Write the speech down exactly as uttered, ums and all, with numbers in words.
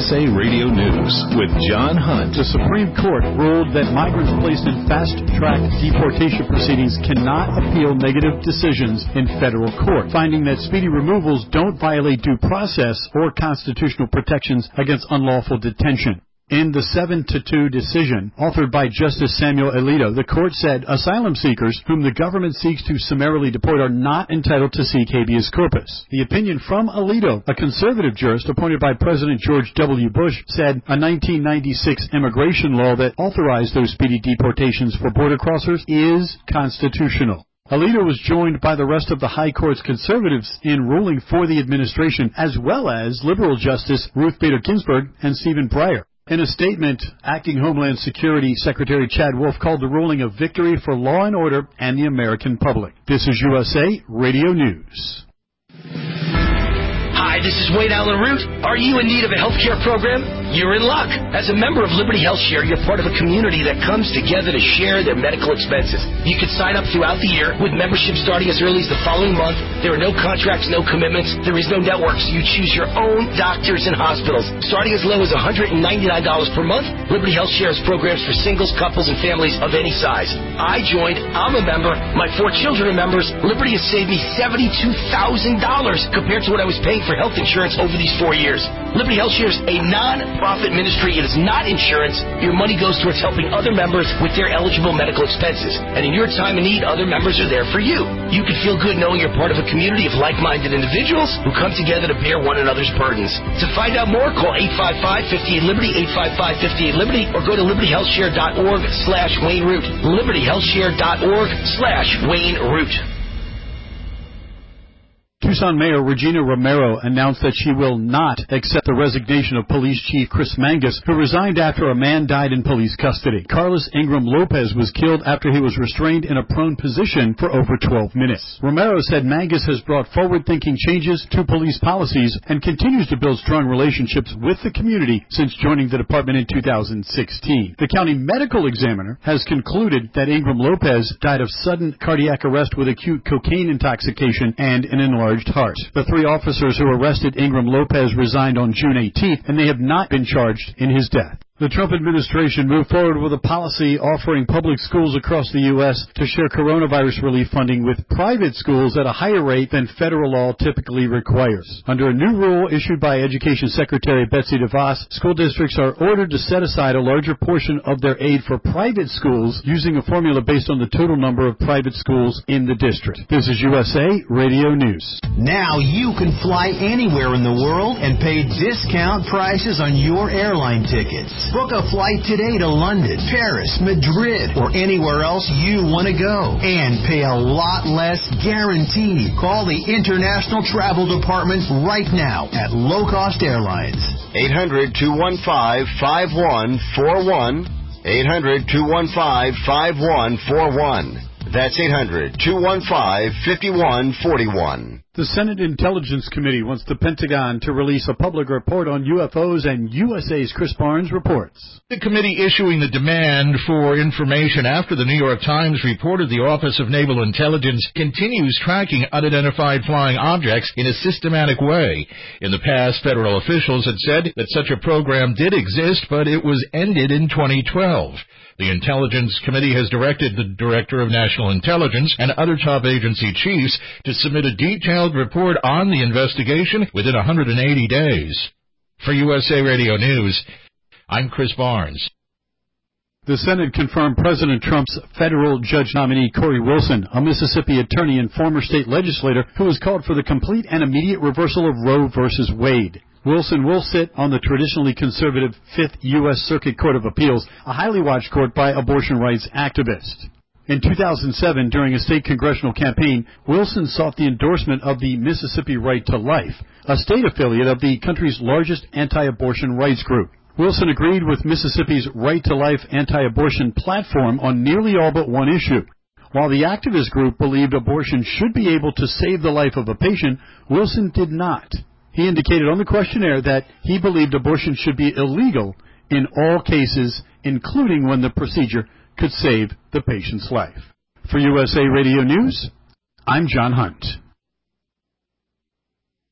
S A Radio News with John Hunt. The Supreme Court ruled that migrants placed in fast-track deportation proceedings cannot appeal negative decisions in federal court, finding that speedy removals don't violate due process or constitutional protections against unlawful detention. In the seven to two decision, authored by Justice Samuel Alito, the court said asylum seekers whom the government seeks to summarily deport are not entitled to seek habeas corpus. The opinion from Alito, a conservative jurist appointed by President George W. Bush, said a nineteen ninety-six immigration law that authorized those speedy deportations for border crossers is constitutional. Alito was joined by the rest of the High Court's conservatives in ruling for the administration, as well as liberal Justice Ruth Bader Ginsburg and Stephen Breyer. In a statement, Acting Homeland Security Secretary Chad Wolf called the ruling a victory for law and order and the American public. This is U S A Radio News. Hi, this is Wade Allen Root. Are you in need of a health care program? You're in luck. As a member of Liberty Health Share, you're part of a community that comes together to share their medical expenses. You can sign up throughout the year with membership starting as early as the following month. There are no contracts, no commitments. There is no network, so you choose your own doctors and hospitals. Starting as low as one hundred ninety-nine dollars per month, Liberty Health Share has programs for singles, couples, and families of any size. I joined. I'm a member. My four children are members. Liberty has saved me seventy-two thousand dollars compared to what I was paying for health insurance over these four years. Liberty Health Share is a non-profit ministry. It is not insurance. Your money goes towards helping other members with their eligible medical expenses. And in your time of need, other members are there for you. You can feel good knowing you're part of a community of like-minded individuals who come together to bear one another's burdens. To find out more, call eight five five, five eight Liberty, eight five five, five eight Liberty, or go to liberty health share dot org slash Wayne Root. liberty health share dot org slash Wayne Root. Tucson Mayor Regina Romero announced that she will not accept the resignation of Police Chief Chris Mangus, who resigned after a man died in police custody. Carlos Ingram Lopez was killed after he was restrained in a prone position for over twelve minutes. Romero said Mangus has brought forward-thinking changes to police policies and continues to build strong relationships with the community since joining the department in two thousand sixteen. The county medical examiner has concluded that Ingram Lopez died of sudden cardiac arrest with acute cocaine intoxication and an enlarged heart. The three officers who arrested Ingram Lopez resigned on June eighteenth, and they have not been charged in his death. The Trump administration moved forward with a policy offering public schools across the U S to share coronavirus relief funding with private schools at a higher rate than federal law typically requires. Under a new rule issued by Education Secretary Betsy DeVos, school districts are ordered to set aside a larger portion of their aid for private schools using a formula based on the total number of private schools in the district. This is U S A Radio News. Now you can fly anywhere in the world and pay discount prices on your airline tickets. Book a flight today to London, Paris, Madrid, or anywhere else you want to go. And pay a lot less guaranteed. Call the International Travel Department right now at Low Cost Airlines. eight hundred, two one five, five one four one. eight hundred, two one five, five one four one. That's eight hundred, two one five, five one four one. The Senate Intelligence Committee wants the Pentagon to release a public report on U F Os, and U S A's Chris Barnes reports. The committee issuing the demand for information after the New York Times reported the Office of Naval Intelligence continues tracking unidentified flying objects in a systematic way. In the past, federal officials had said that such a program did exist, but it was ended in twenty twelve. The Intelligence Committee has directed the Director of National Intelligence and other top agency chiefs to submit a detailed report on the investigation within one hundred eighty days. For U S A Radio News, I'm Chris Barnes. The Senate confirmed President Trump's federal judge nominee Corey Wilson, a Mississippi attorney and former state legislator who has called for the complete and immediate reversal of Roe versus Wade. Wilson will sit on the traditionally conservative Fifth U S Circuit Court of Appeals, a highly watched court by abortion rights activists. In two thousand seven, during a state congressional campaign, Wilson sought the endorsement of the Mississippi Right to Life, a state affiliate of the country's largest anti-abortion rights group. Wilson agreed with Mississippi's Right to Life anti-abortion platform on nearly all but one issue. While the activist group believed abortion should be able to save the life of a patient, Wilson did not. He indicated on the questionnaire that he believed abortion should be illegal in all cases, including when the procedure could save the patient's life. For U S A Radio News, I'm John Hunt.